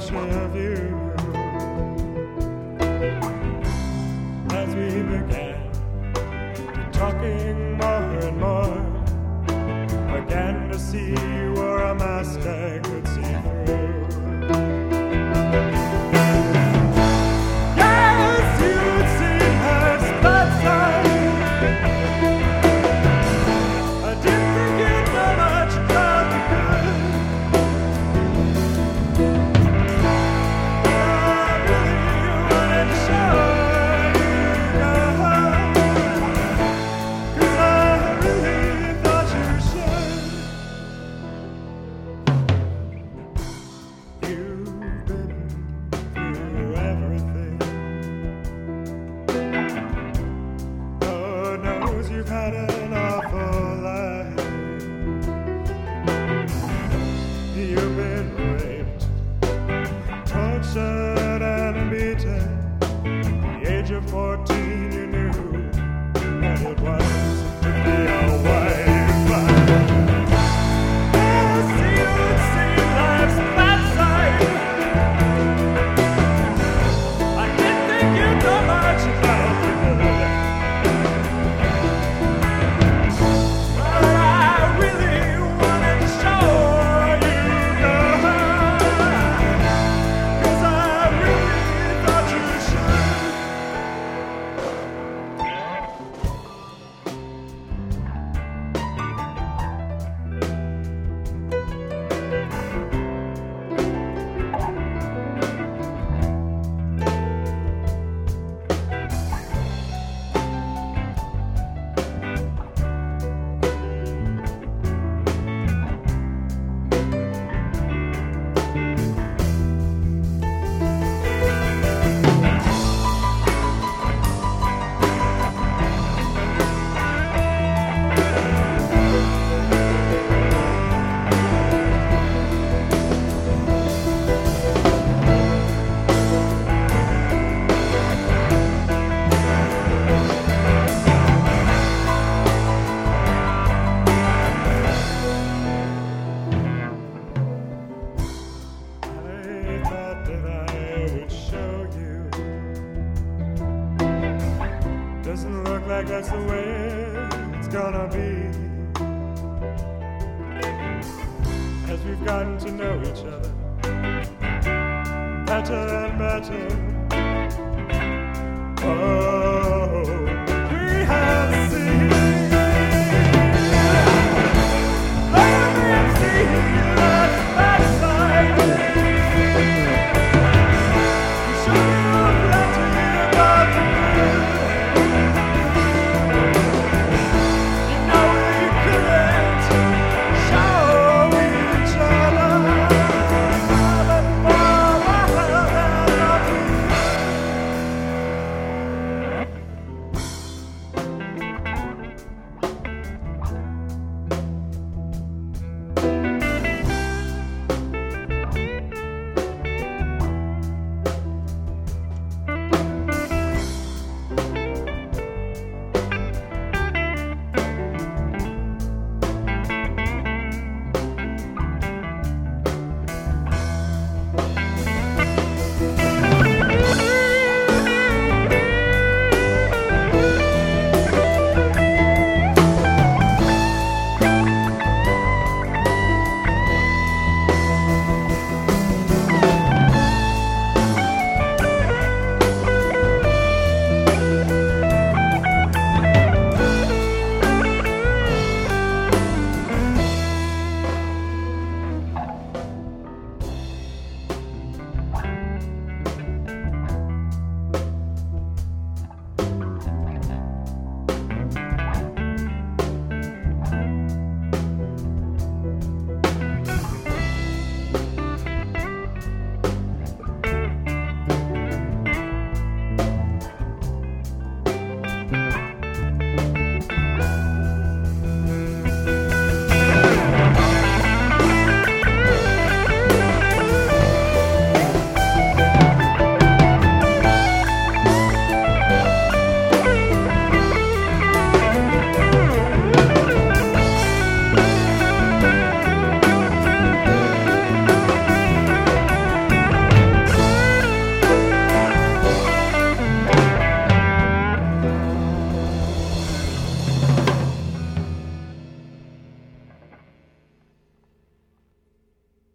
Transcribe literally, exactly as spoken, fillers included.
touch of you. As we began talking more and more, began to see you were a mask I could see through. Yes, you'd seen her bad side. I didn't think you'd know much about the good. I really wanted to show you, cause I really thought you should. You've been through everything. Lord knows you've had an awful life. You've been raped, tortured and beaten. At the age of fourteen you knew what it was to be a wife. Yes, you'd seen life's bad side. I didn't think you'd know much about the good. But I really wanted to show you, cause I really thought you should. I thought that I would show you. Doesn't look like that's the way it's gonna be. As we've gotten to know each other better and better,